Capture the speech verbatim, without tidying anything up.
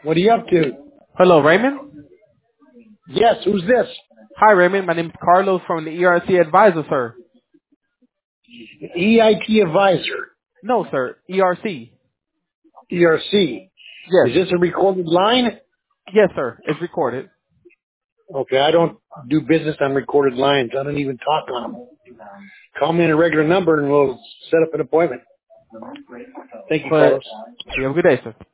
What are you up to? Hello, Raymond? Yes, who's this? Hi, Raymond. My name is Carlos from the E R C Advisor, sir. E I T Advisor, No, sir. E R C. E R C. Yes. Is this a recorded line? Yes, sir. It's recorded. Okay, I don't do business on recorded lines. I don't even talk on them. Call me in a regular number and we'll set up an appointment. Thank you, But Carlos. you have a good day, sir.